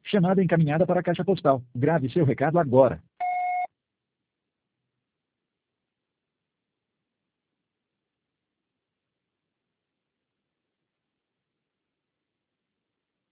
Chamada encaminhada para a caixa postal. Grave seu recado agora.